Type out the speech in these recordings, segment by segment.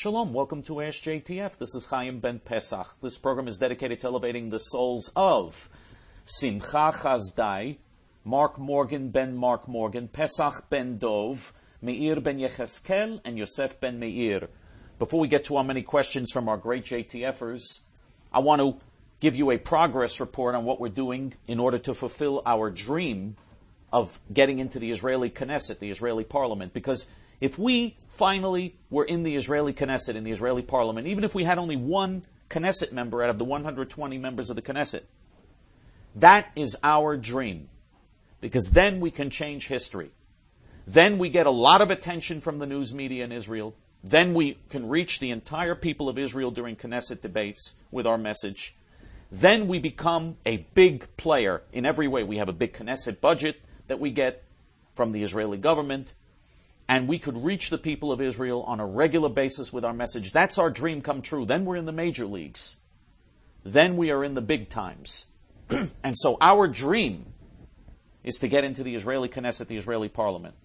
Shalom, welcome to Ask JTF. This is Chaim Ben Pesach. This program is dedicated to elevating the souls of Simcha Chazdai, Mark Morgan ben Mark Morgan, Pesach ben Dov, Meir ben Yecheskel, and Yosef ben Meir. Before we get to our many questions from our great JTFers, I want to give you a progress report on what we're doing in order to fulfill our dream of getting into the Israeli Knesset, the Israeli parliament. Because if we finally were in the Israeli Knesset, in the Israeli parliament, even if we had only one Knesset member out of the 120 members of the Knesset, that is our dream. Because then we can change history. Then we get a lot of attention from the news media in Israel. Then we can reach the entire people of Israel during Knesset debates with our message. Then we become a big player in every way. We have a big Knesset budget that we get from the Israeli government. And we could reach the people of Israel on a regular basis with our message. That's our dream come true. Then we're in the major leagues. Then we are in the big times. And so our dream is to get into the Israeli Knesset, the Israeli parliament.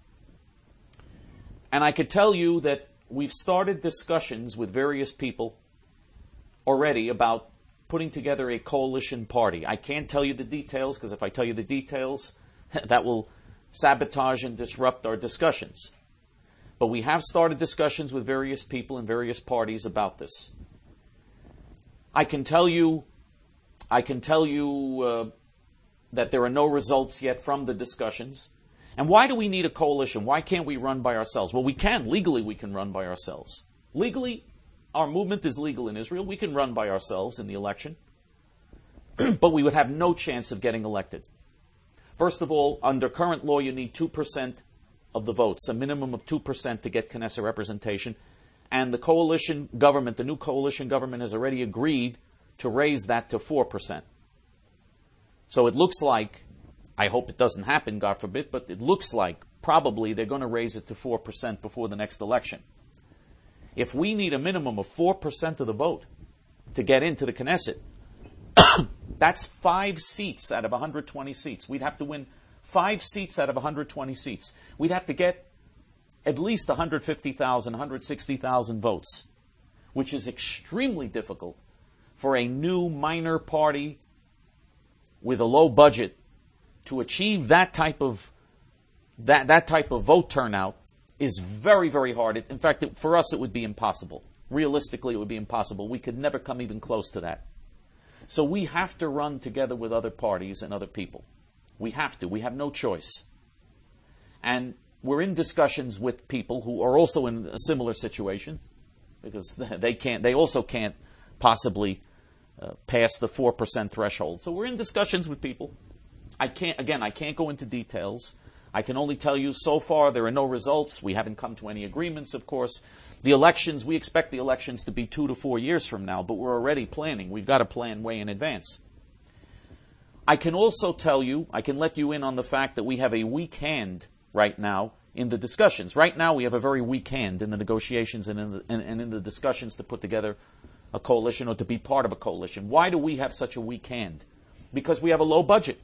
And I could tell you that we've started discussions with various people already about putting together a coalition party. I can't tell you the details, because if I tell you the details, that will sabotage and disrupt our discussions. But we have started discussions with various people in various parties about this. I can tell you that there are no results yet from the discussions. And why do we need a coalition? Why can't we run by ourselves? Well, we can. Legally, we can run by ourselves. Legally, our movement is legal in Israel. We can run by ourselves in the election. But we would have no chance of getting elected. First of all, under current law, you need 2% of the votes, a minimum of 2% to get Knesset representation. And the coalition government, the new coalition government, has already agreed to raise that to 4%. So it looks like, I hope it doesn't happen, God forbid, but it looks like probably they're going to raise it to 4% before the next election. If we need a minimum of 4% of the vote to get into the Knesset, that's 5 seats out of 120 seats. We'd have to win 5 seats out of 120 seats. We'd have to get at least 150,000, 160,000 votes, which is extremely difficult for a new minor party with a low budget to achieve that type of vote turnout. Is very, very hard. In fact, for us, it would be impossible. Realistically, it would be impossible. We could never come even close to that. So we have to run together with other parties and other people. We have to. We have no choice. And we're in discussions with people who are also in a similar situation, because they also can't possibly pass the 4% threshold. So we're in discussions with people. I can't go into details. I can only tell you so far there are no results. We haven't come to any agreements, of course. The elections, we expect the elections to be 2 to 4 years from now, but we're already planning. We've got to plan way in advance. I can also tell you, I can let you in on the fact that we have a weak hand right now in the discussions. Right now we have a very weak hand in the negotiations and in the discussions to put together a coalition or to be part of a coalition. Why do we have such a weak hand? Because we have a low budget.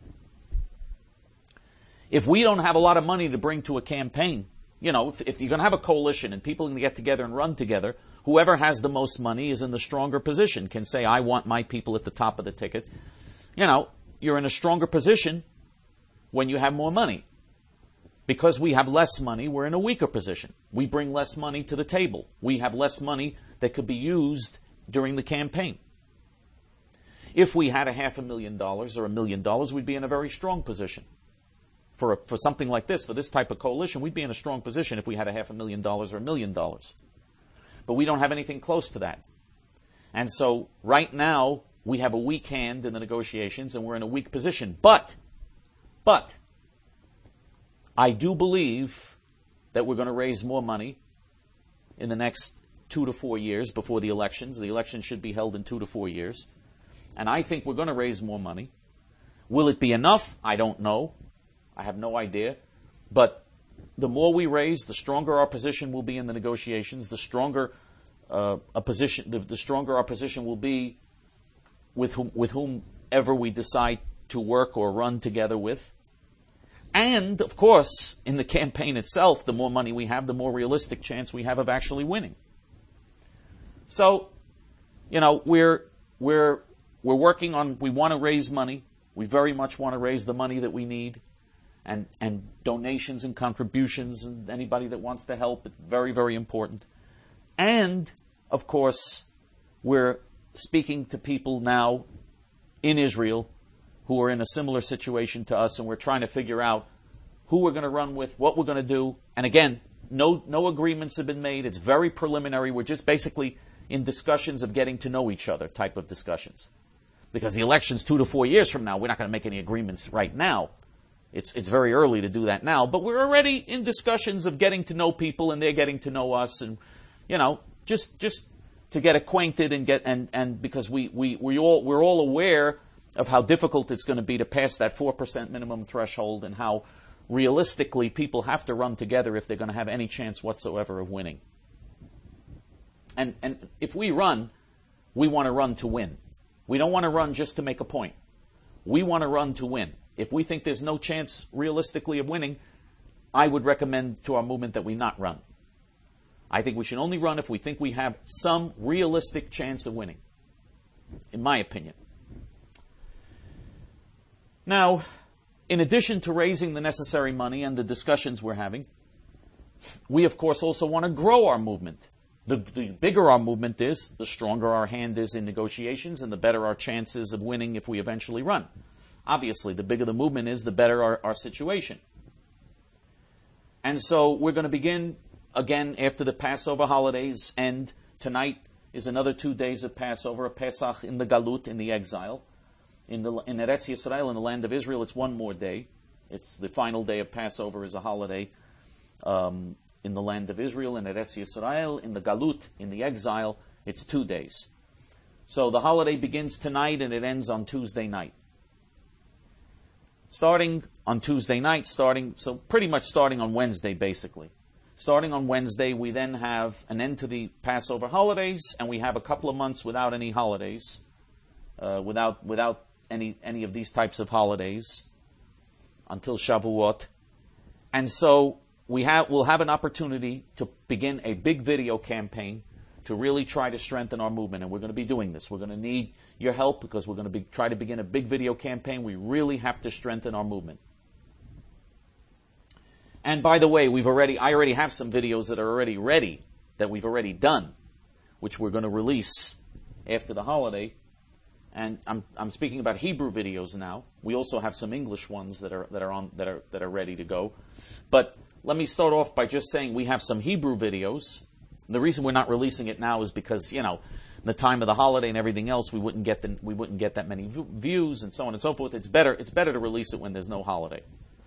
If we don't have a lot of money to bring to a campaign, if you're going to have a coalition and people can get together and run together, whoever has the most money is in the stronger position, can say, I want my people at the top of the ticket. You're in a stronger position when you have more money. Because we have less money, we're in a weaker position. We bring less money to the table. We have less money that could be used during the campaign. If we had $500,000 or $1 million, we'd be in a very strong position. For something like this, for this type of coalition, we'd be in a strong position if we had $500,000 or $1 million. But we don't have anything close to that. And so right now, we have a weak hand in the negotiations and we're in a weak position. But, I do believe that we're going to raise more money in the next 2 to 4 years before the elections. The elections should be held in 2 to 4 years. And I think we're going to raise more money. Will it be enough? I don't know. I have no idea. But the more we raise, the stronger our position will be in the negotiations, the stronger the stronger our position will be with whomever we decide to work or run together with. And, of course, in the campaign itself, the more money we have, the more realistic chance we have of actually winning. So, we're working on, we want to raise money. We very much want to raise the money that we need. And donations and contributions and anybody that wants to help, it's very, very important. And, of course, we're speaking to people now in Israel who are in a similar situation to us, and we're trying to figure out who we're going to run with, what we're going to do. And again, no agreements have been made. It's very preliminary. We're just basically in discussions of getting to know each other type of discussions. Because the election's 2 to 4 years from now. We're not going to make any agreements right now. It's very early to do that now, but we're already in discussions of getting to know people, and they're getting to know us, and just to get acquainted and because we're all aware of how difficult it's going to be to pass that 4% minimum threshold, and how realistically people have to run together if they're going to have any chance whatsoever of winning. And if we run, we want to run to win. We don't want to run just to make a point. We want to run to win. If we think there's no chance realistically of winning, I would recommend to our movement that we not run. I think we should only run if we think we have some realistic chance of winning, in my opinion. Now, in addition to raising the necessary money and the discussions we're having, we of course also want to grow our movement. The bigger our movement is, the stronger our hand is in negotiations, and the better our chances of winning if we eventually run. Obviously, the bigger the movement is, the better our situation. And so we're going to begin again after the Passover holidays end. Tonight is another 2 days of Passover, a Pesach in the Galut, in the exile. In Eretz Yisrael, in the land of Israel, it's one more day. It's the final day of Passover is a holiday in the land of Israel, in Eretz Yisrael. In the Galut, in the exile, it's 2 days. So the holiday begins tonight and it ends on Tuesday night. Starting on Tuesday night, so pretty much starting on Wednesday, basically. Starting on Wednesday, we then have an end to the Passover holidays, and we have a couple of months without any holidays, without any of these types of holidays until Shavuot. And so we'll have an opportunity to begin a big video campaign to really try to strengthen our movement, and we're going to be doing this. We're going to need your help because we're going to try to begin a big video campaign. We really have to strengthen our movement. And by the way, I already have some videos that are already ready, that we've already done, which we're going to release after the holiday. And I'm speaking about Hebrew videos now. We also have some English ones that are ready to go. But let me start off by just saying we have some Hebrew videos. The reason we're not releasing it now is because, the time of the holiday and everything else, we wouldn't get that many views and so on and so forth. It's better to release it when there's no holiday.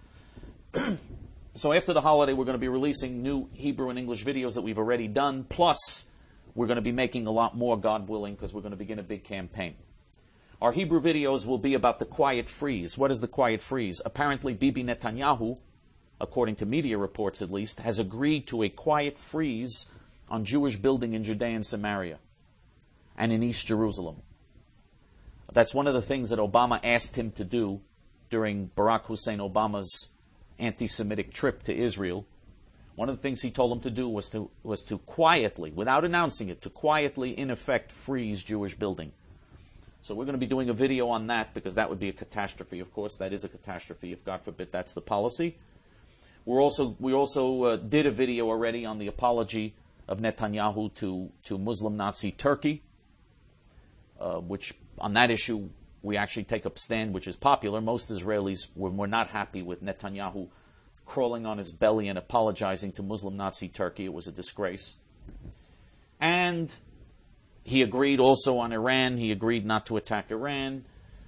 So after the holiday, we're going to be releasing new Hebrew and English videos that we've already done. Plus, we're going to be making a lot more, God willing, because we're going to begin a big campaign. Our Hebrew videos will be about the quiet freeze. What is the quiet freeze? Apparently, Bibi Netanyahu, according to media reports at least, has agreed to a quiet freeze on Jewish building in Judea and Samaria and in East Jerusalem. That's one of the things that Obama asked him to do during Barack Hussein Obama's anti-Semitic trip to Israel. One of the things he told him to do was to quietly, without announcing it, to quietly, in effect, freeze Jewish building. So we're going to be doing a video on that because that would be a catastrophe. Of course, that is a catastrophe if, God forbid, that's the policy. We also did a video already on the apology of Netanyahu to Muslim Nazi Turkey, which on that issue we actually take up stand, which is popular. Most Israelis were not happy with Netanyahu crawling on his belly and apologizing to Muslim Nazi Turkey. It was a disgrace. And he agreed also on Iran. He agreed not to attack Iran.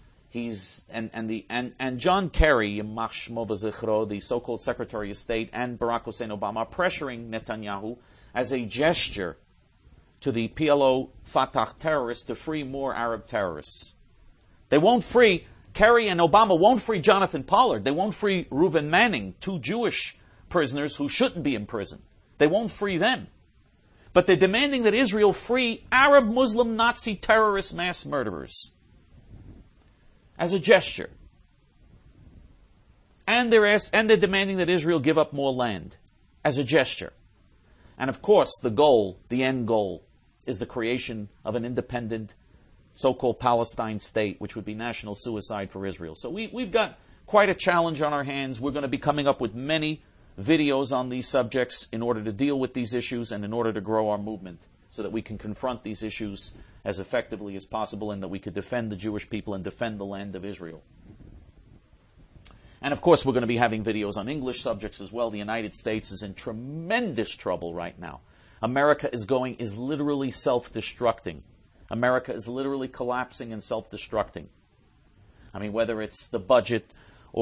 And John Kerry, Yimach Shmo v'Zichro, the so-called Secretary of State, and Barack Hussein Obama are pressuring Netanyahu as a gesture to the PLO Fatah terrorists to free more Arab terrorists. They won't free, Kerry and Obama won't free Jonathan Pollard. They won't free Reuven Manning, 2 Jewish prisoners who shouldn't be in prison. They won't free them. But they're demanding that Israel free Arab Muslim Nazi terrorist mass murderers as a gesture. And they're demanding that Israel give up more land as a gesture. And of course, the end goal, is the creation of an independent so-called Palestine state, which would be national suicide for Israel. So we've got quite a challenge on our hands. We're going to be coming up with many videos on these subjects in order to deal with these issues and in order to grow our movement so that we can confront these issues as effectively as possible and that we could defend the Jewish people and defend the land of Israel. And of course, we're going to be having videos on English subjects as well. The United States is in tremendous trouble right now. America is literally self-destructing. America is literally collapsing and self-destructing. I mean, whether it's the budget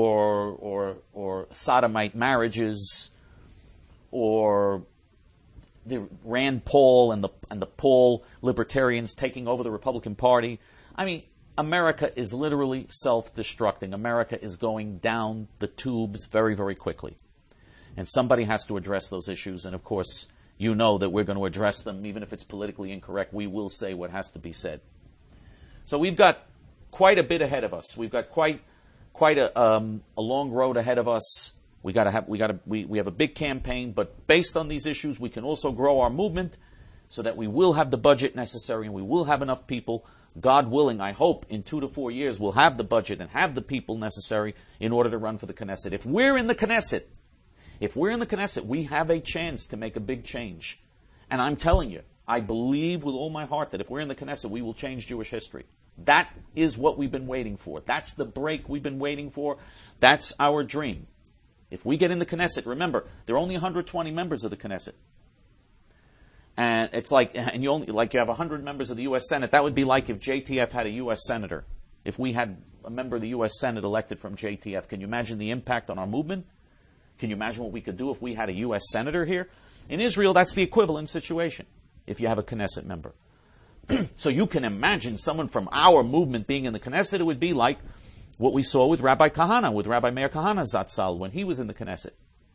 or sodomite marriages or the Rand Paul and the Paul libertarians taking over the Republican Party. I mean, America is literally self-destructing. America is going down the tubes very, very quickly. And somebody has to address those issues. And of course, you know that we're going to address them. Even if it's politically incorrect, we will say what has to be said. So we've got quite a bit ahead of us. We've got quite a long road ahead of us. We have a big campaign, but based on these issues, we can also grow our movement so that we will have the budget necessary and we will have enough people. God willing, I hope in 2 to 4 years we'll have the budget and have the people necessary in order to run for the Knesset. If we're in the Knesset, we have a chance to make a big change. And I'm telling you, I believe with all my heart that if we're in the Knesset, we will change Jewish history. That is what we've been waiting for. That's the break we've been waiting for. That's our dream. If we get in the Knesset, remember, there are only 120 members of the Knesset. And it's like, and you have 100 members of the U.S. Senate. That would be like if JTF had a U.S. Senator. If we had a member of the U.S. Senate elected from JTF, can you imagine the impact on our movement? Can you imagine what we could do if we had a U.S. Senator here? In Israel, that's the equivalent situation, if you have a Knesset member. So you can imagine someone from our movement being in the Knesset. It would be like what we saw with Rabbi Kahana, with Rabbi Meir Kahana Zatzal when he was in the Knesset.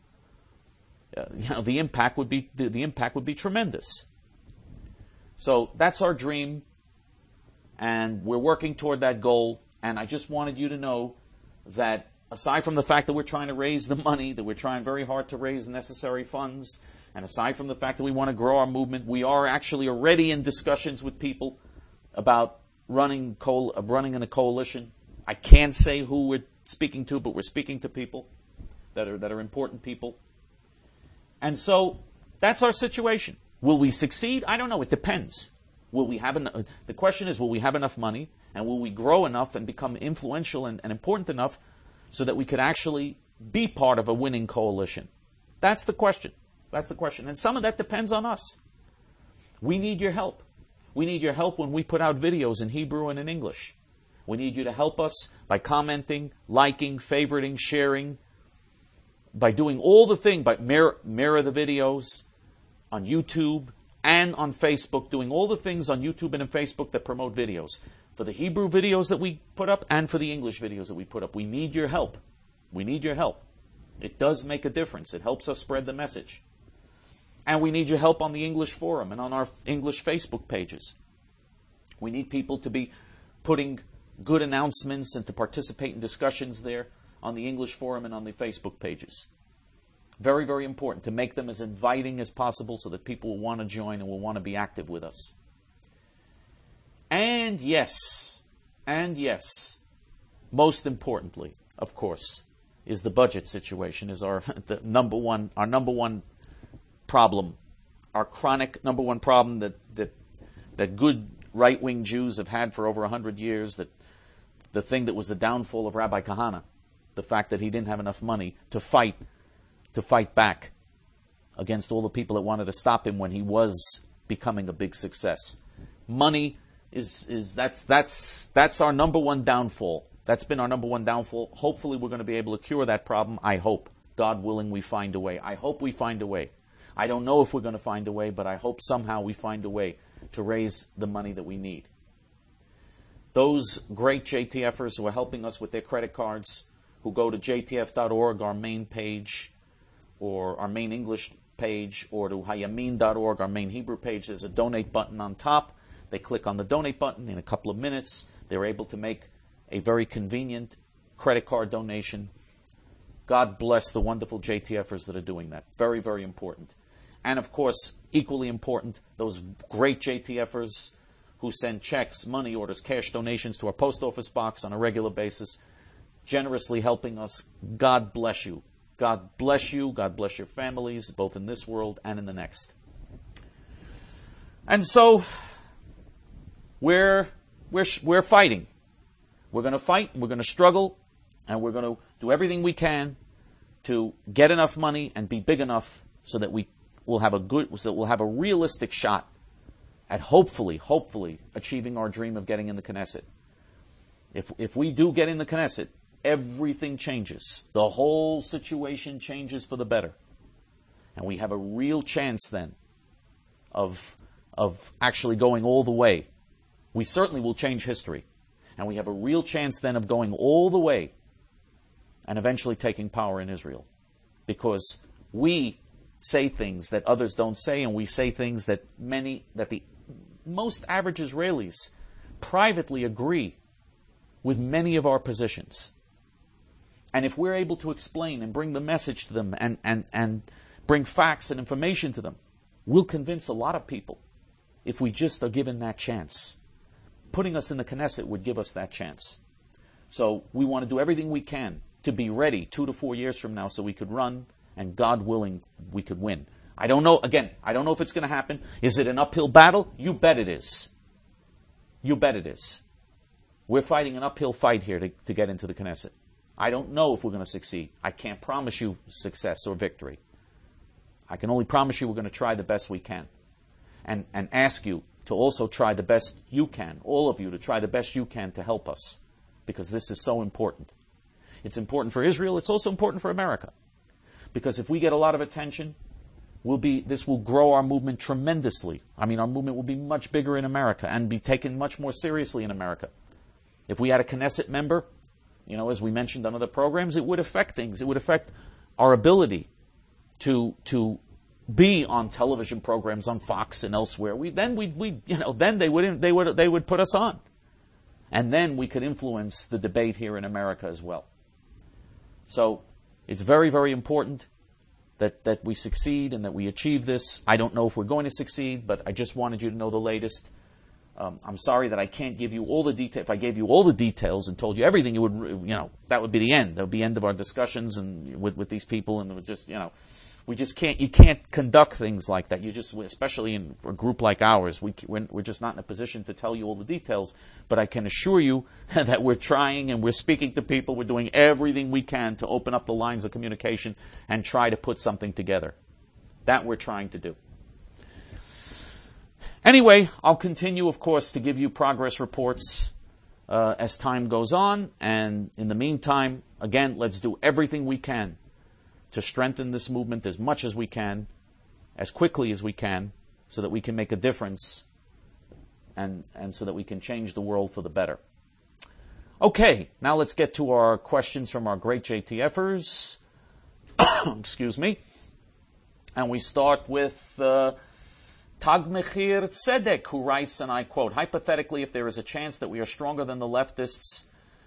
The impact would be tremendous. So that's our dream, and we're working toward that goal. And I just wanted you to know that aside from the fact that we're trying to raise the money, that we're trying very hard to raise the necessary funds, and aside from the fact that we want to grow our movement, we are actually already in discussions with people about running in a coalition. I can't say who we're speaking to, but we're speaking to people that are important people. And so that's our situation. Will we succeed? I don't know. It depends. The question is, will we have enough money, and will we grow enough and become influential and important enough so that we could actually be part of a winning coalition? That's the question. That's the question. And some of that depends on us. We need your help. We need your help when we put out videos in Hebrew and in English. We need you to help us by commenting, liking, favoriting, sharing, by doing all the things, by mirror the videos on YouTube and on Facebook, doing all the things on YouTube and on Facebook that promote videos. For the Hebrew videos that we put up and for the English videos that we put up. We need your help. We need your help. It does make a difference. It helps us spread the message. And we need your help on the English forum and on our English Facebook pages. We need people to be putting good announcements and to participate in discussions there on the English forum and on the Facebook pages. Very, very important to make them as inviting as possible so that people will want to join and will want to be active with us. And yes, most importantly, of course, is the budget situation, is our number one problem, our chronic number one problem that good right-wing Jews have had for over 100 years, that the thing that was the downfall of Rabbi Kahana, the fact that he didn't have enough money to fight back against all the people that wanted to stop him when he was becoming a big success. Money that's our number one downfall. That's been our number one downfall. Hopefully we're going to be able to cure that problem. I hope, God willing, we find a way. I hope we find a way. I don't know if we're going to find a way, but I hope somehow we find a way to raise the money that we need. Those great JTFers who are helping us with their credit cards, who go to jtf.org, our main page, or our main English page, or to hayamin.org, our main Hebrew page, there's a donate button on top. They click on the donate button. In a couple of minutes, they're able to make a very convenient credit card donation. God bless the wonderful JTFers that are doing that. Very, very important. And of course, equally important, those great JTFers who send checks, money orders, cash donations to our post office box on a regular basis, generously helping us. God bless you. God bless you. God bless your families, both in this world and in the next. And so, we're fighting. We're going to fight, we're going to struggle, and we're going to do everything we can to get enough money and be big enough so that we'll have a realistic shot at hopefully achieving our dream of getting in the Knesset. If we do get in the Knesset, everything changes. The whole situation changes for the better. And we have a real chance then of actually going all the way. We certainly will change history. And we have a real chance then of going all the way and eventually taking power in Israel. Because we say things that others don't say, and we say things that the most average Israelis privately agree with many of our positions. And if we're able to explain and bring the message to them and bring facts and information to them, we'll convince a lot of people if we just are given that chance. Putting us in the Knesset would give us that chance. So we want to do everything we can to be ready 2 to 4 years from now so we could run, and God willing, we could win. I don't know if it's going to happen. Is it an uphill battle? You bet it is. You bet it is. We're fighting an uphill fight here to get into the Knesset. I don't know if we're going to succeed. I can't promise you success or victory. I can only promise you we're going to try the best we can. And ask you to also try the best you can, all of you, to try the best you can to help us. Because this is so important. It's important for Israel. It's also important for America. Because if we get a lot of attention, this will grow our movement tremendously. I mean, our movement will be much bigger in America and be taken much more seriously in America. If we had a Knesset member, as we mentioned on other programs, it would affect things. It would affect our ability to be on television programs on Fox and elsewhere. Then they would put us on, and then we could influence the debate here in America as well. So it's very, very important that we succeed and that we achieve this. I don't know if we're going to succeed, but I just wanted you to know the latest. I'm sorry that I can't give you all the details. If I gave you all the details and told you everything, that would be the end. That would be the end of our discussions and with these people, and it would just, we just can't. You can't conduct things like that. You just, especially in a group like ours, we're just not in a position to tell you all the details. But I can assure you that we're trying and we're speaking to people. We're doing everything we can to open up the lines of communication and try to put something together. That we're trying to do. Anyway, I'll continue, of course, to give you progress reports as time goes on. And in the meantime, again, let's do everything we can to strengthen this movement as much as we can, as quickly as we can, so that we can make a difference and so that we can change the world for the better. Okay, now let's get to our questions from our great JTFers. Excuse me. And we start with Tag Mechir Tzedek, who writes, and I quote, hypothetically, if there is a chance that we are stronger than the leftists,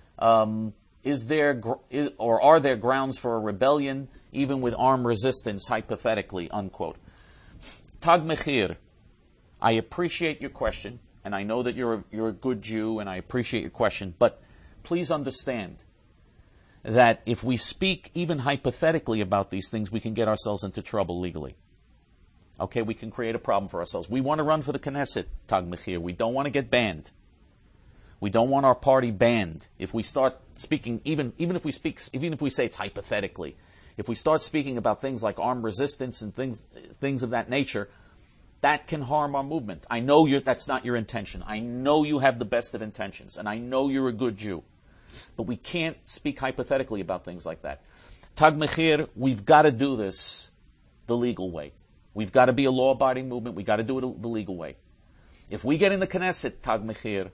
are there grounds for a rebellion, even with armed resistance, hypothetically, unquote. Tag Mechir, I appreciate your question, and I know that you're a good Jew, and I appreciate your question, but please understand that if we speak even hypothetically about these things, we can get ourselves into trouble legally. Okay, we can create a problem for ourselves. We want to run for the Knesset, Tag Mechir. We don't want to get banned. We don't want our party banned. If we start speaking, even if we say it's hypothetically, if we start speaking about things like armed resistance and things of that nature, that can harm our movement. I know that's not your intention. I know you have the best of intentions, and I know you're a good Jew. But we can't speak hypothetically about things like that. Tag Mechir, we've got to do this the legal way. We've got to be a law-abiding movement. We've got to do it the legal way. If we get in the Knesset, Tag Mechir,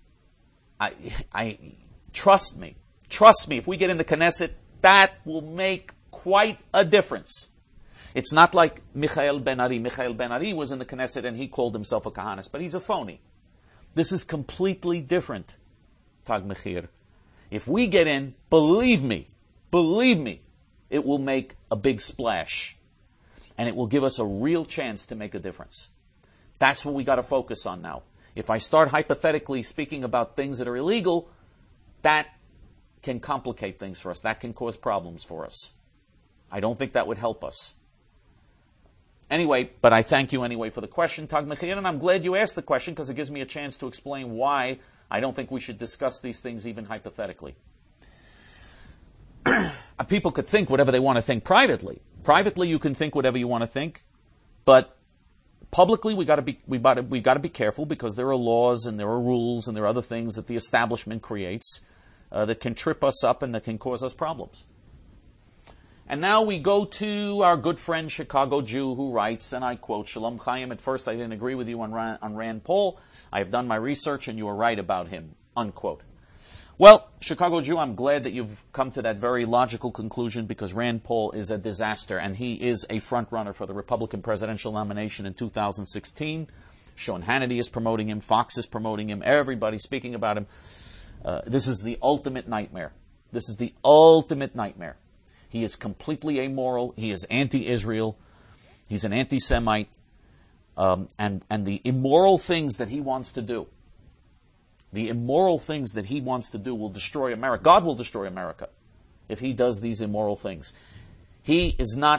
I trust me, if we get in the Knesset, that will make quite a difference. It's not like Michael Ben Ari. Michael Ben Ari was in the Knesset and he called himself a Kahanis, but he's a phony. This is completely different, Tag Mechir. If we get in, believe me, it will make a big splash. And it will give us a real chance to make a difference. That's what we got to focus on now. If I start hypothetically speaking about things that are illegal, that can complicate things for us. That can cause problems for us. I don't think that would help us. Anyway, but I thank you anyway for the question, Tag Mechir, and I'm glad you asked the question because it gives me a chance to explain why I don't think we should discuss these things even hypothetically. People could think whatever they want to think privately. Privately, you can think whatever you want to think, but publicly, we got to be careful because there are laws and there are rules and there are other things that the establishment creates that can trip us up and that can cause us problems. And now we go to our good friend Chicago Jew who writes, and I quote, Shalom Chaim, at first I didn't agree with you on Rand Paul. I have done my research and you were right about him, unquote. Well, Chicago Jew, I'm glad that you've come to that very logical conclusion because Rand Paul is a disaster and he is a front runner for the Republican presidential nomination in 2016. Sean Hannity is promoting him, Fox is promoting him, everybody's speaking about him. This is the ultimate nightmare. This is the ultimate nightmare. He is completely amoral. He is anti-Israel. He's an anti-Semite. And the immoral things that he wants to do, will destroy America. God will destroy America if he does these immoral things. He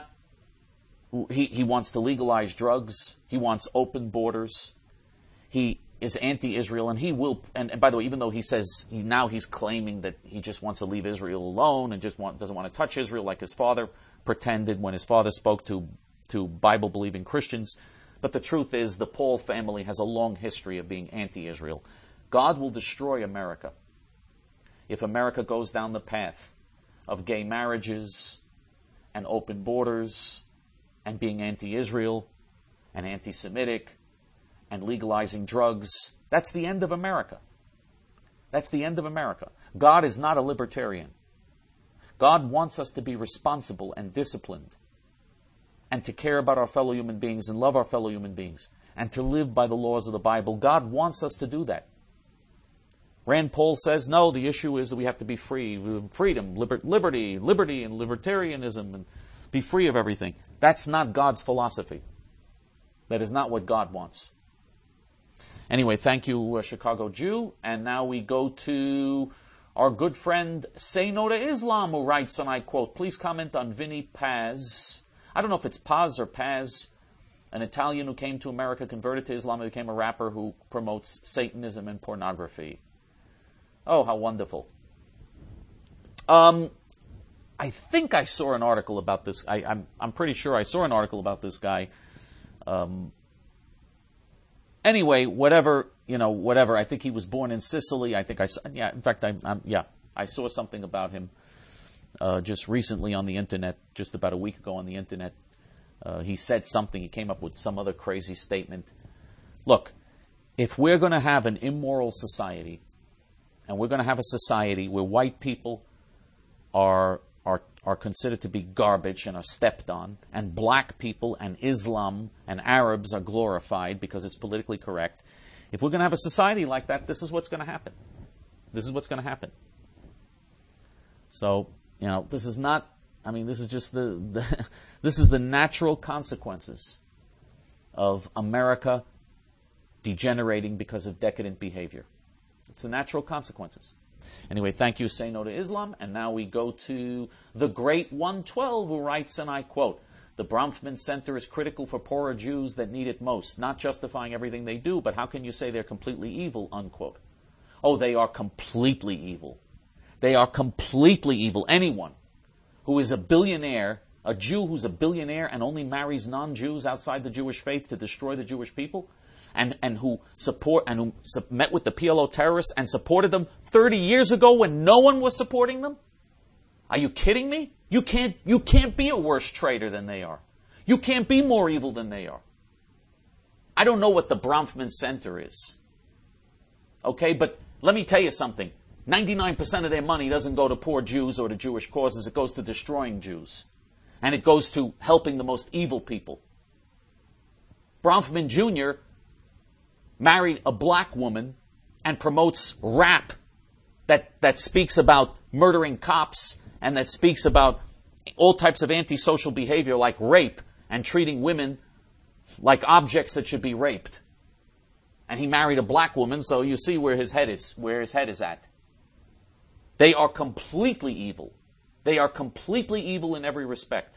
wants to legalize drugs. He wants open borders. He is anti-Israel, and he will. And by the way, even though he says he's claiming that he just wants to leave Israel alone and doesn't want to touch Israel like his father pretended when his father spoke to Bible-believing Christians, but the truth is the Paul family has a long history of being anti-Israel. God will destroy America if America goes down the path of gay marriages and open borders and being anti-Israel and anti-Semitic and legalizing drugs. That's the end of America. That's the end of America. God is not a libertarian. God wants us to be responsible and disciplined and to care about our fellow human beings and love our fellow human beings and to live by the laws of the Bible. God wants us to do that. Rand Paul says, no, the issue is that we have to be free. Freedom, liberty and libertarianism, and be free of everything. That's not God's philosophy. That is not what God wants. Anyway, thank you, Chicago Jew. And now we go to our good friend Say No to Islam, who writes, and I quote, please comment on Vinny Paz. I don't know if it's Paz or Paz, an Italian who came to America, converted to Islam, and became a rapper who promotes Satanism and pornography. Oh, how wonderful. I think I saw an article about this. I'm pretty sure I saw an article about this guy. Anyway, whatever. I think he was born in Sicily. I think I saw something about him just recently on the internet, just about a week ago on the internet. He said something. He came up with some other crazy statement. Look, if we're going to have an immoral society, and we're going to have a society where white people are considered to be garbage and are stepped on, and black people and Islam and Arabs are glorified because it's politically correct. If we're going to have a society like that, this is what's going to happen. This is what's going to happen. So, this is not, this is just this is the natural consequences of America degenerating because of decadent behavior. It's the natural consequences. Anyway, thank you, Say No to Islam. And now we go to the Great 112, who writes, and I quote, the Bronfman Center is critical for poorer Jews that need it most, not justifying everything they do, but how can you say they're completely evil, unquote. Oh, they are completely evil. They are completely evil. Anyone who is a billionaire, a Jew who's a billionaire and only marries non-Jews outside the Jewish faith to destroy the Jewish people, and who met with the PLO terrorists and supported them 30 years ago when no one was supporting them? Are you kidding me? You can't be a worse traitor than they are. You can't be more evil than they are. I don't know what the Bronfman Center is. Okay, but let me tell you something. 99% of their money doesn't go to poor Jews or to Jewish causes. It goes to destroying Jews. And it goes to helping the most evil people. Bronfman Jr. married a black woman and promotes rap that speaks about murdering cops and that speaks about all types of antisocial behavior like rape and treating women like objects that should be raped. And he married a black woman, so you see where his head is at. They are completely evil. They are completely evil in every respect.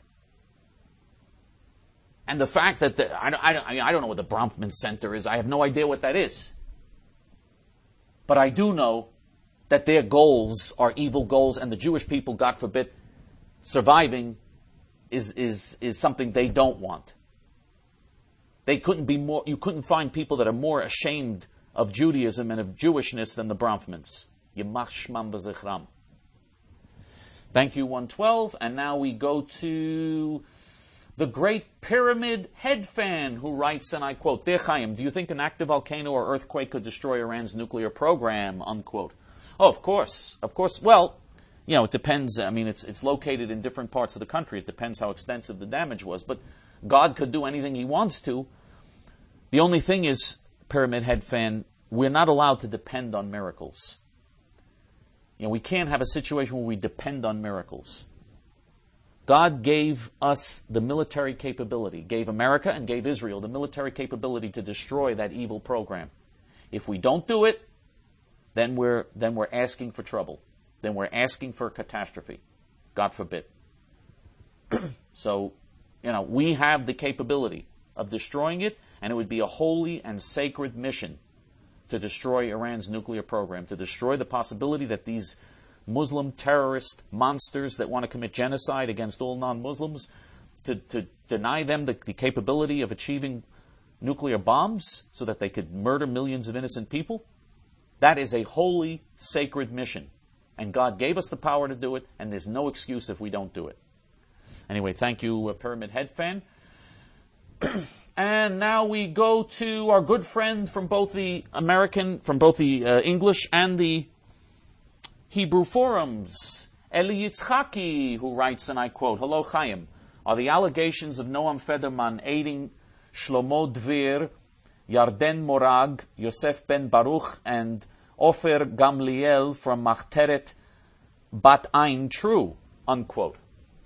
And the fact that I don't know what the Bronfman Center is. I have no idea what that is. But I do know that their goals are evil goals, and the Jewish people, God forbid, surviving is something they don't want. You couldn't find people that are more ashamed of Judaism and of Jewishness than the Bronfmans. Yimach shmam v'zichram. Thank you, 112. And now we go to the Great Pyramid Head Fan, who writes, and I quote, Dear Chaim, do you think an active volcano or earthquake could destroy Iran's nuclear program? Unquote. Oh, of course. Of course. Well, it depends. I mean, it's located in different parts of the country. It depends how extensive the damage was. But God could do anything He wants to. The only thing is, Pyramid Head Fan, we're not allowed to depend on miracles. We can't have a situation where we depend on miracles. God gave us the military capability, gave America and gave Israel the military capability to destroy that evil program. If we don't do it, then we're asking for trouble. Then we're asking for a catastrophe. God forbid. So, we have the capability of destroying it, and it would be a holy and sacred mission to destroy Iran's nuclear program, to destroy the possibility that these Muslim terrorist monsters that want to commit genocide against all non-Muslims, to deny them the capability of achieving nuclear bombs so that they could murder millions of innocent people. That is a holy, sacred mission. And God gave us the power to do it, and there's no excuse if we don't do it. Anyway, thank you, Pyramid Head Fan. And now we go to our good friend from both the English and the Hebrew forums, Eli Yitzchaki, who writes, and I quote, Hello, Chaim. Are the allegations of Noam Federman aiding Shlomo Dvir, Yarden Morag, Yosef Ben Baruch, and Ofer Gamliel from Machteret Bat Ain true? Unquote.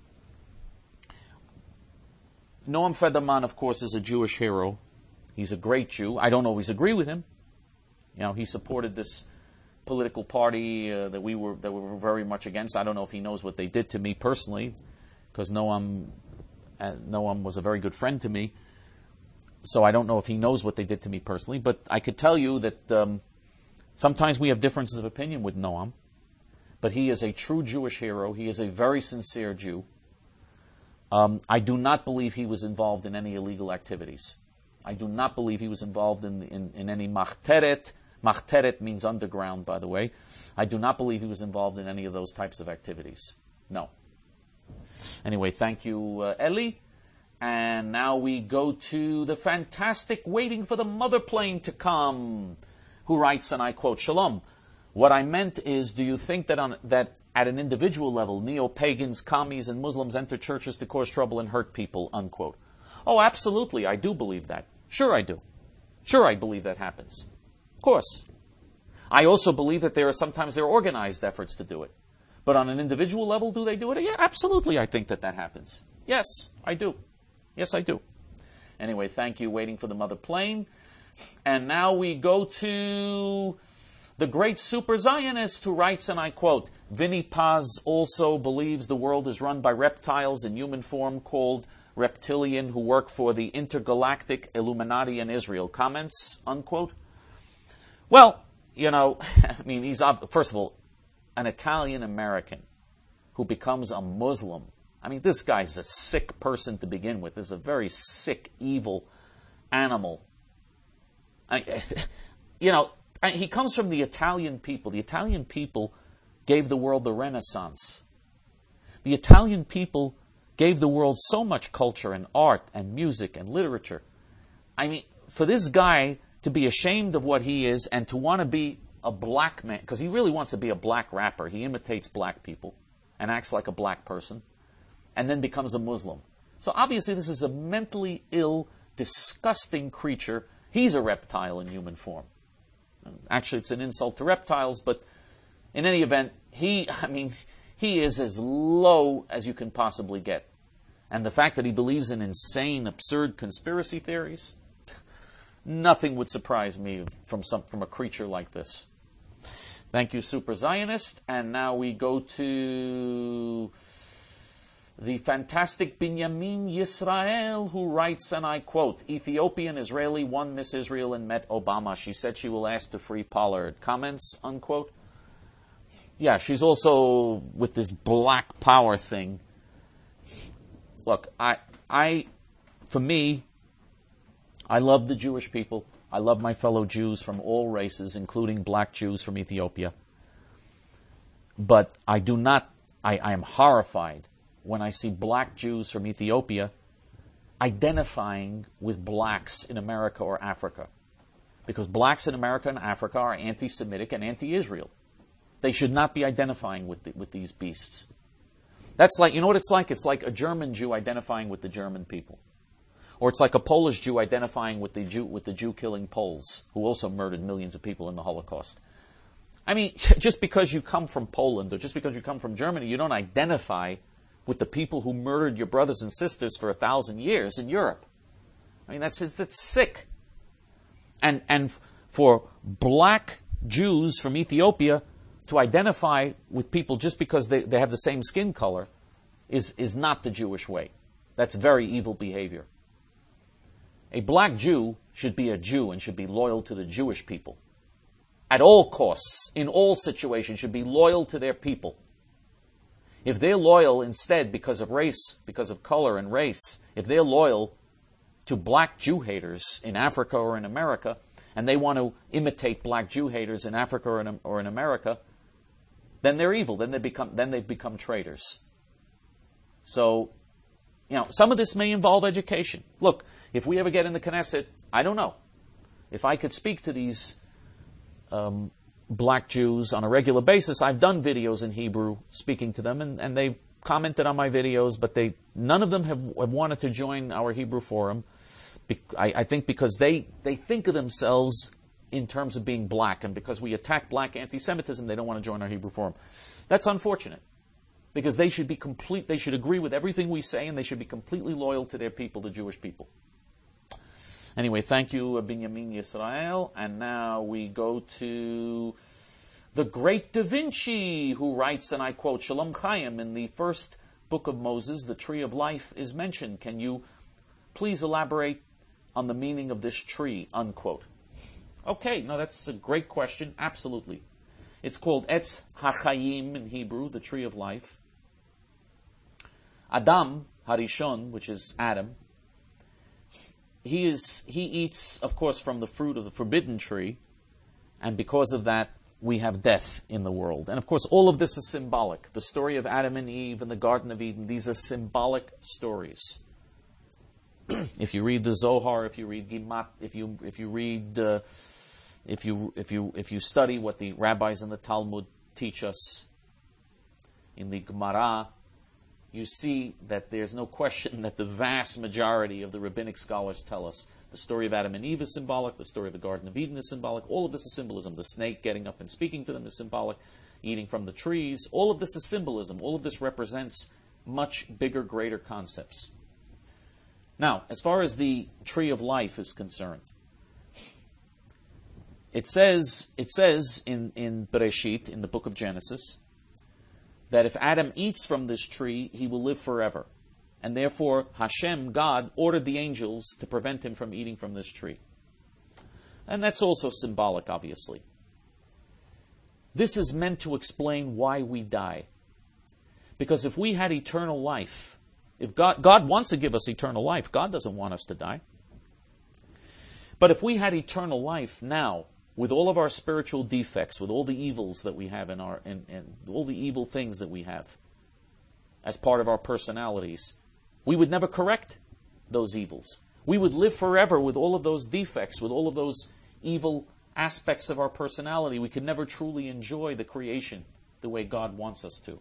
Noam Federman, of course, is a Jewish hero. He's a great Jew. I don't always agree with him. He supported this political party that we were very much against. I don't know if he knows what they did to me personally, because Noam was a very good friend to me. So I don't know if he knows what they did to me personally. But I could tell you that sometimes we have differences of opinion with Noam. But he is a true Jewish hero. He is a very sincere Jew. I do not believe he was involved in any illegal activities. I do not believe he was involved in any machteret. Machteret means underground, by the way. I do not believe he was involved in any of those types of activities. No. Anyway, thank you, Eli. And now we go to the fantastic waiting for the mother plane to come, who writes, and I quote, Shalom. What I meant is, do you think that at an individual level, neo-pagans, commies, and Muslims enter churches to cause trouble and hurt people, unquote? Oh, absolutely, I do believe that. Sure I do. Sure I believe that happens. Of course. I also believe that sometimes there are organized efforts to do it. But on an individual level, do they do it? Yeah, absolutely, I think that happens. Yes, I do. Yes, I do. Anyway, thank you, waiting for the mother plane. And now we go to the great super Zionist who writes, and I quote, Vinny Paz also believes the world is run by reptiles in human form called reptilian who work for the intergalactic Illuminati in Israel. Comments, unquote? Well, he's, first of all, an Italian-American who becomes a Muslim. I mean, this guy's a sick person to begin with. This is a very sick, evil animal. He comes from the Italian people. The Italian people gave the world the Renaissance. The Italian people gave the world so much culture and art and music and literature. I mean, for this guy to be ashamed of what he is and to want to be a black man, because he really wants to be a black rapper. He imitates black people and acts like a black person and then becomes a Muslim. So obviously this is a mentally ill, disgusting creature. He's a reptile in human form. Actually, it's an insult to reptiles, but in any event, he is as low as you can possibly get. and the fact that he believes in insane, absurd conspiracy theories, nothing would surprise me from a creature like this. Thank you, Super Zionist. And now we go to the fantastic Binyamin Yisrael, who writes, and I quote, Ethiopian Israeli won Miss Israel and met Obama. She said she will ask to free Pollard. Comments, unquote. Yeah, she's also with this black power thing. Look, for me, I love the Jewish people. I love my fellow Jews from all races, including black Jews from Ethiopia. But I am horrified when I see black Jews from Ethiopia identifying with blacks in America or Africa. Because blacks in America and Africa are anti-Semitic and anti-Israel. They should not be identifying with these beasts. That's like, you know what it's like? It's like a German Jew identifying with the German people. Or it's like a Polish Jew identifying with the Jew-killing Poles, who also murdered millions of people in the Holocaust. I mean, just because you come from Poland or just because you come from Germany, you don't identify with the people who murdered your brothers and sisters for 1,000 years in Europe. I mean, that's sick. And for black Jews from Ethiopia to identify with people just because they have the same skin color is not the Jewish way. That's very evil behavior. A black Jew should be a Jew and should be loyal to the Jewish people. At all costs, in all situations, should be loyal to their people. If they're loyal instead because of race, because of color and race, if they're loyal to black Jew haters in Africa or in America, and they want to imitate black Jew haters in Africa or in America, then they're evil. Then they've become traitors. So, some of this may involve education. Look, if we ever get in the Knesset, I don't know. If I could speak to these black Jews on a regular basis, I've done videos in Hebrew speaking to them, and they've commented on my videos, but none of them have wanted to join our Hebrew forum. I think because they think of themselves in terms of being black, and because we attack black anti-Semitism, they don't want to join our Hebrew forum. That's unfortunate. Because they should agree with everything we say, and they should be completely loyal to their people, the Jewish people. Anyway, thank you, Binyamin Yisrael. And now we go to the great Da Vinci, who writes, and I quote, Shalom Chaim, in the first book of Moses, the tree of life is mentioned. Can you please elaborate on the meaning of this tree, unquote? Okay, no, that's a great question. Absolutely. It's called Etz HaChaim in Hebrew, the tree of life. Adam Harishon, which is Adam, he eats, of course, from the fruit of the forbidden tree, and because of that, we have death in the world. And of course, all of this is symbolic. The story of Adam and Eve and the Garden of Eden, these are symbolic stories. If you read the Zohar, if you read Gimat, if you study what the rabbis in the Talmud teach us in the Gemara, you see that there's no question that the vast majority of the rabbinic scholars tell us the story of Adam and Eve is symbolic, the story of the Garden of Eden is symbolic, all of this is symbolism. The snake getting up and speaking to them is symbolic, eating from the trees, all of this is symbolism. All of this represents much bigger, greater concepts. Now, as far as the tree of life is concerned, it says in Bereshit, in the book of Genesis, that if Adam eats from this tree, he will live forever. And therefore, Hashem, God, ordered the angels to prevent him from eating from this tree. And that's also symbolic, obviously. This is meant to explain why we die. Because if we had eternal life, if God wants to give us eternal life, God doesn't want us to die. But if we had eternal life now, with all of our spiritual defects, with all the evils that we have and all the evil things that we have as part of our personalities, we would never correct those evils. We would live forever with all of those defects, with all of those evil aspects of our personality. We could never truly enjoy the creation the way God wants us to.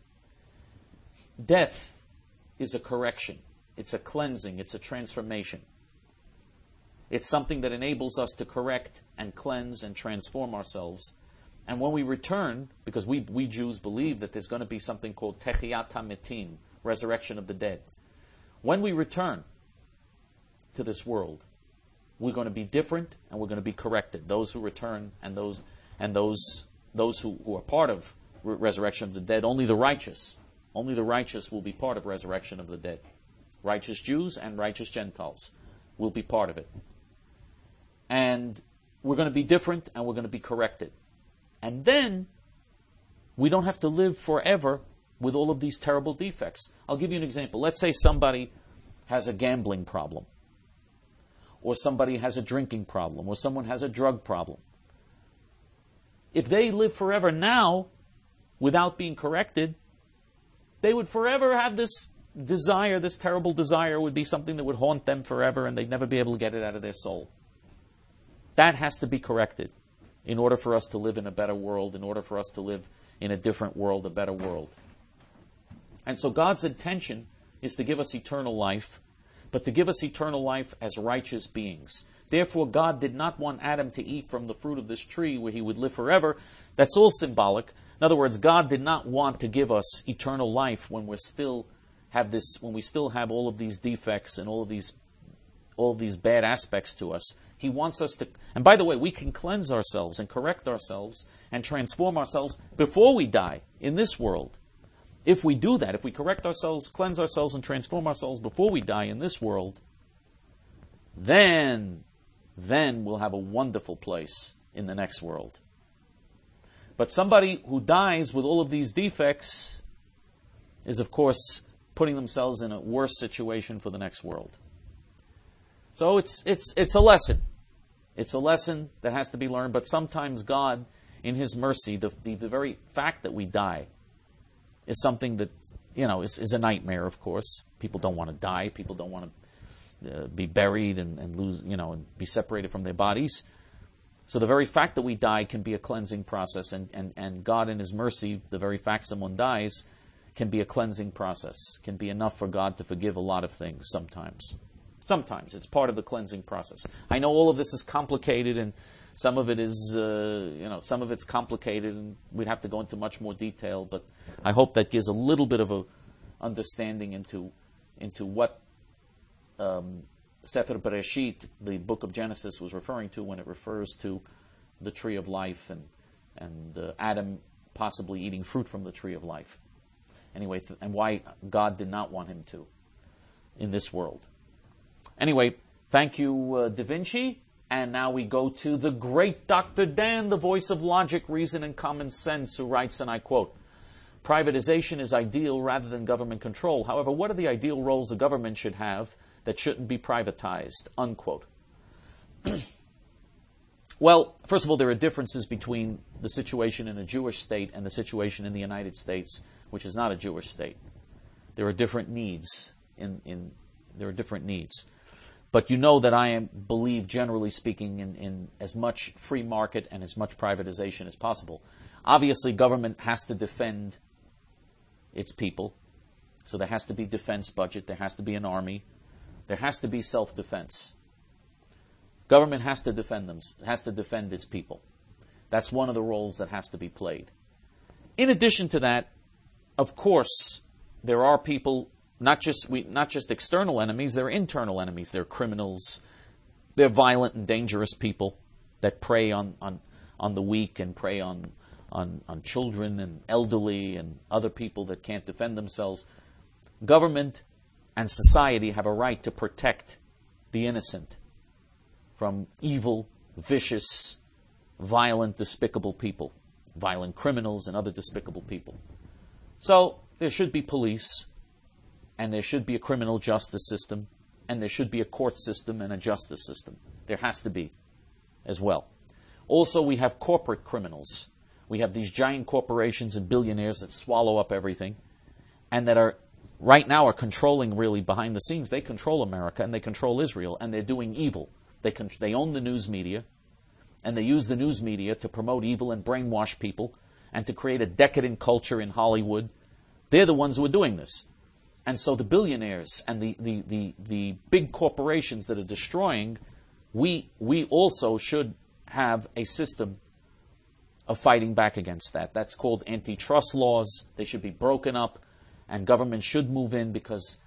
Death is a correction. It's a cleansing. It's a transformation. It's something that enables us to correct and cleanse and transform ourselves. And when we return, because we Jews believe that there's going to be something called Techiyat HaMetim, resurrection of the dead. When we return to this world, we're going to be different and we're going to be corrected. Those who return and those who are part of resurrection of the dead, only the righteous will be part of resurrection of the dead. Righteous Jews and righteous Gentiles will be part of it. And we're going to be different and we're going to be corrected. And then we don't have to live forever with all of these terrible defects. I'll give you an example. Let's say somebody has a gambling problem, or somebody has a drinking problem, or someone has a drug problem. If they live forever now without being corrected, they would forever have this desire, this terrible desire would be something that would haunt them forever and they'd never be able to get it out of their soul. That has to be corrected in order for us to live in a better world, in order for us to live in a different world, a better world. And so God's intention is to give us eternal life, but to give us eternal life as righteous beings. Therefore, God did not want Adam to eat from the fruit of this tree where he would live forever. That's all symbolic. In other words, God did not want to give us eternal life when we still have all of these defects and all of these bad aspects to us. He wants us to, and by the way, we can cleanse ourselves and correct ourselves and transform ourselves before we die in this world. If we do that, if we correct ourselves, cleanse ourselves, and transform ourselves before we die in this world, then we'll have a wonderful place in the next world. But somebody who dies with all of these defects is, of course, putting themselves in a worse situation for the next world. So it's a lesson. It's a lesson that has to be learned, but sometimes God, in His mercy, the very fact that we die is something that, is a nightmare, of course. People don't want to die. People don't want to be buried and lose, and be separated from their bodies. So the very fact that we die can be a cleansing process, and God in His mercy, the very fact someone dies can be a cleansing process, can be enough for God to forgive a lot of things sometimes. Sometimes it's part of the cleansing process. I know all of this is complicated, and some of it is, some of it's complicated, and we'd have to go into much more detail. But I hope that gives a little bit of a understanding into what Sefer Bereshit, the book of Genesis, was referring to when it refers to the tree of life and Adam possibly eating fruit from the tree of life. Anyway, and why God did not want him to in this world. Anyway, thank you, Da Vinci. And now we go to the great Dr. Dan, the voice of logic, reason, and common sense, who writes, and I quote, "Privatization is ideal rather than government control. However, what are the ideal roles the government should have that shouldn't be privatized?" Unquote. Well, first of all, there are differences between the situation in a Jewish state and the situation in the United States, which is not a Jewish state. There are different needs. There are different needs. But you know that I believe, generally speaking, in as much free market and as much privatization as possible. Obviously, government has to defend its people. So there has to be defense budget. There has to be an army. There has to be self-defense. Government has to defend its people. That's one of the roles that has to be played. In addition to that, of course, there are people, not just external enemies, they're internal enemies. They're criminals. They're violent and dangerous people that prey on the weak and prey on children and elderly and other people that can't defend themselves. Government and society have a right to protect the innocent from evil, vicious, violent, despicable people, violent criminals and other despicable people. So there should be police, and there should be a criminal justice system, and there should be a court system and a justice system. There has to be as well. Also, we have corporate criminals. We have these giant corporations and billionaires that swallow up everything, and that are right now are controlling, really behind the scenes. They control America and they control Israel, and they're doing evil. They own the news media, and they use the news media to promote evil and brainwash people and to create a decadent culture in Hollywood. They're the ones who are doing this. And so the billionaires and the big corporations that are destroying, we also should have a system of fighting back against that. That's called antitrust laws. They should be broken up, and government should move in, because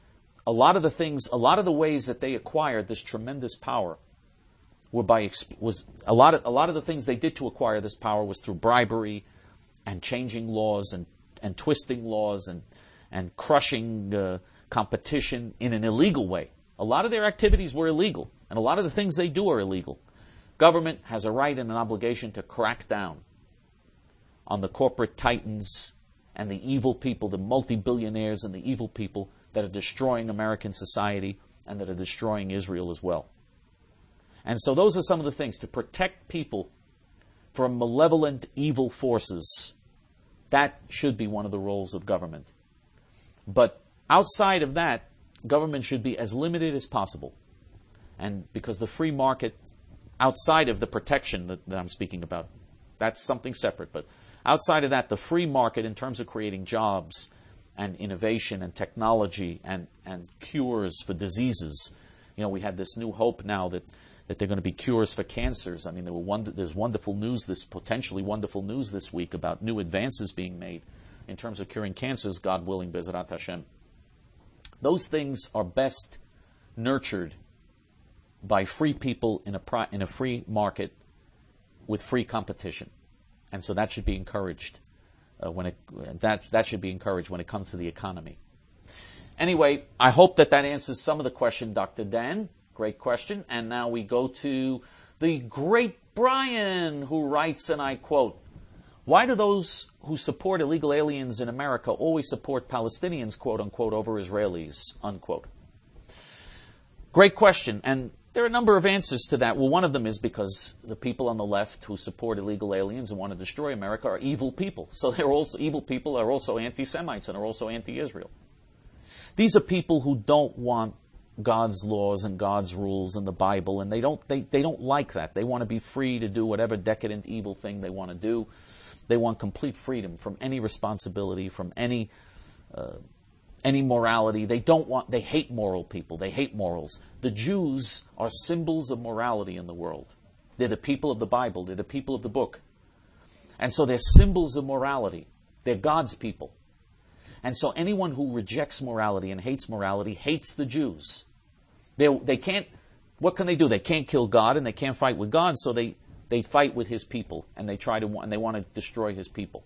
a lot of the ways that they acquired this tremendous power were a lot of the things they did to acquire this power was through bribery and changing laws and twisting laws and crushing competition in an illegal way. A lot of their activities were illegal, and a lot of the things they do are illegal. Government has a right and an obligation to crack down on the corporate titans and the evil people, the multi-billionaires and the evil people that are destroying American society and that are destroying Israel as well. And so those are some of the things, to protect people from malevolent evil forces. That should be one of the roles of government. But outside of that, government should be as limited as possible. And because the free market, outside of the protection that I'm speaking about, that's something separate. But outside of that, the free market in terms of creating jobs and innovation and technology and cures for diseases. We had this new hope now that there are going to be cures for cancers. I mean, there's potentially wonderful news this week about new advances being made in terms of curing cancers, God willing, Bezrat Hashem. Those things are best nurtured by free people in a free market with free competition, and so that should be encouraged. That should be encouraged when it comes to the economy. Anyway, I hope that answers some of the question, Dr. Dan. Great question. And now we go to the great Brian, who writes, and I quote, "Why do those who support illegal aliens in America always support Palestinians, quote unquote, over Israelis, unquote?" Great question. And there are a number of answers to that. Well, one of them is because the people on the left who support illegal aliens and want to destroy America are evil people. So evil people are also anti-Semites and are also anti-Israel. These are people who don't want God's laws and God's rules and the Bible, and they don't like that. They want to be free to do whatever decadent evil thing they want to do. They want complete freedom from any responsibility, from any morality. They hate moral people. They hate morals. The Jews are symbols of morality in the world. They're the people of the Bible. They're the people of the book. And so they're symbols of morality. They're God's people. And so anyone who rejects morality and hates morality hates the Jews. They can't, what can they do? They can't kill God and they can't fight with God, so they fight with His people and they want to destroy His people.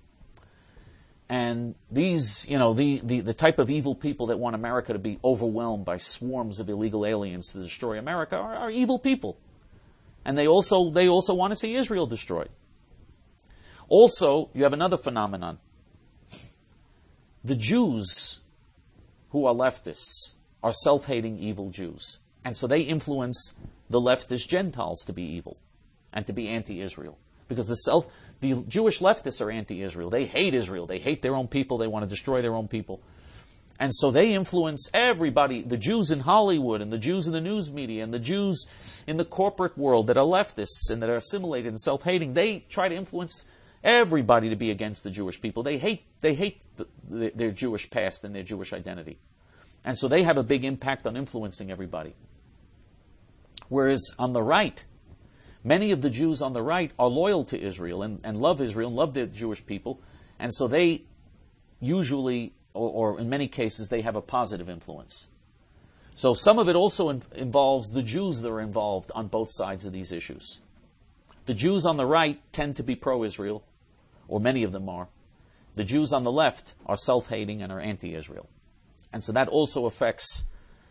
And these, the type of evil people that want America to be overwhelmed by swarms of illegal aliens to destroy America are evil people. And they also want to see Israel destroyed. Also, you have another phenomenon. The Jews who are leftists are self-hating evil Jews. And so they influence the leftist Gentiles to be evil and to be anti-Israel. Because the Jewish leftists are anti-Israel. They hate Israel. They hate their own people. They want to destroy their own people. And so they influence everybody, the Jews in Hollywood and the Jews in the news media and the Jews in the corporate world that are leftists and that are assimilated and self-hating. They try to influence everybody to be against the Jewish people. They hate their Jewish past and their Jewish identity. And so they have a big impact on influencing everybody. Whereas on the right, many of the Jews on the right are loyal to Israel and love Israel and love their Jewish people. And so they usually, or in many cases, they have a positive influence. So some of it also involves the Jews that are involved on both sides of these issues. The Jews on the right tend to be pro-Israel, or many of them are. The Jews on the left are self-hating and are anti-Israel. And so that also affects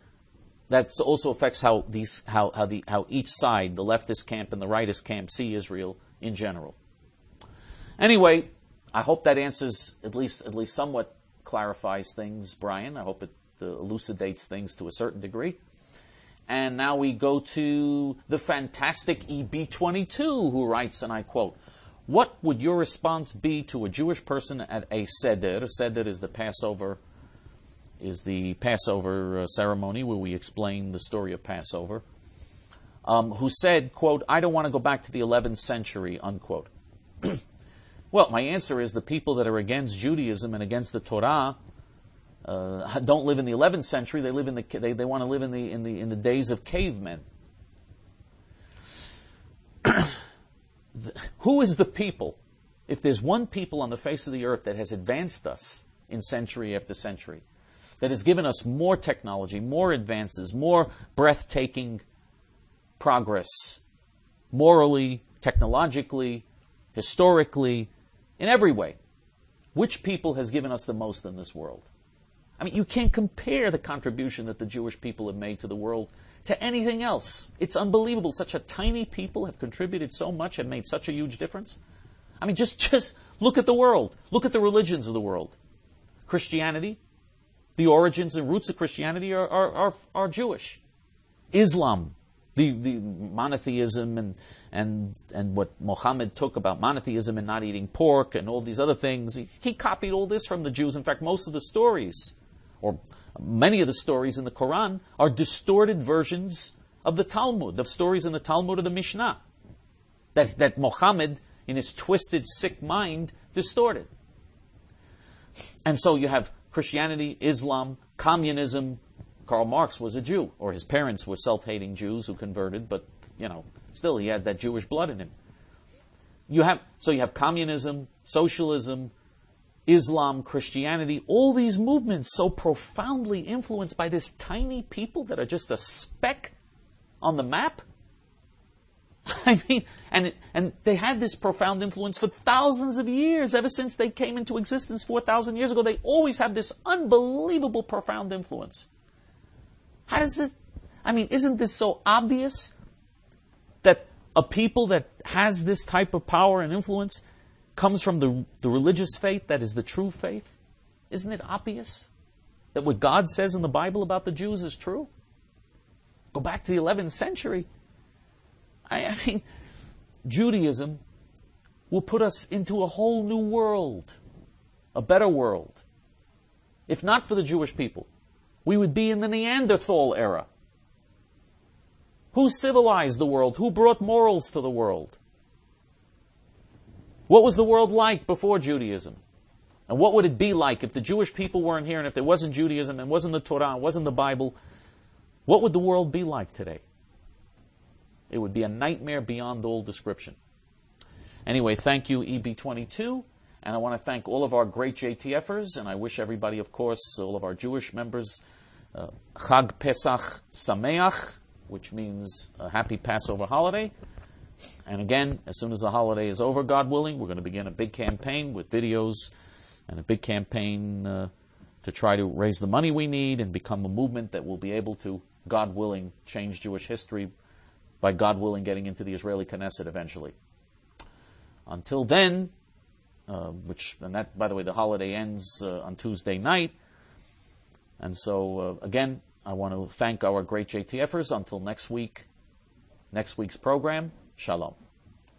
how each side, the leftist camp and the rightist camp, see Israel in general. Anyway, I hope that answers, at least somewhat clarifies things, Brian. I hope it elucidates things to a certain degree. And now we go to the fantastic EB22, who writes, and I quote, "What would your response be to a Jewish person at a Seder?" Seder is the Passover ceremony where we explain the story of Passover, who said, quote, "I don't want to go back to the 11th century," unquote. Well, my answer is the people that are against Judaism and against the Torah don't live in the 11th century. They live in they want to live in the days of cavemen. Who is the people? If there's one people on the face of the earth that has advanced us in century after century, that has given us more technology, more advances, more breathtaking progress, morally, technologically, historically, in every way. Which people has given us the most in this world? I mean, you can't compare the contribution that the Jewish people have made to the world to anything else. It's unbelievable. Such a tiny people have contributed so much and made such a huge difference. I mean, just look at the world. Look at the religions of the world. Christianity, the origins and roots of Christianity are Jewish. Islam, the monotheism and what Muhammad took about monotheism and not eating pork and all these other things, he copied all this from the Jews. In fact, most of the stories, or many of the stories in the Quran, are distorted versions of the Talmud, of stories in the Talmud of the Mishnah, that Muhammad, in his twisted, sick mind, distorted. And so you have Christianity, Islam, communism. Karl Marx was a Jew, or his parents were self-hating Jews who converted, but, still he had that Jewish blood in him. You have communism, socialism, Islam, Christianity, all these movements so profoundly influenced by this tiny people that are just a speck on the map. I mean, and they had this profound influence for thousands of years, ever since they came into existence 4,000 years ago. They always have this unbelievable profound influence. How does this, isn't this so obvious that a people that has this type of power and influence comes from the religious faith that is the true faith? Isn't it obvious that what God says in the Bible about the Jews is true? Go back to the 11th century. Judaism will put us into a whole new world, a better world. If not for the Jewish people, we would be in the Neanderthal era. Who civilized the world? Who brought morals to the world? What was the world like before Judaism? And what would it be like if the Jewish people weren't here, and if there wasn't Judaism, and wasn't the Torah, and wasn't the Bible? What would the world be like today? It would be a nightmare beyond all description. Anyway, thank you, EB22. And I want to thank all of our great JTFers, and I wish everybody, of course, all of our Jewish members, Chag Pesach Sameach, which means a happy Passover holiday. And again, as soon as the holiday is over, God willing, we're going to begin a big campaign with videos and a big campaign to try to raise the money we need and become a movement that will be able to, God willing, change Jewish history by, God willing, getting into the Israeli Knesset eventually. Until then, by the way, the holiday ends on Tuesday night. And so, again, I want to thank our great JTFers. Until next week's program, Shalom.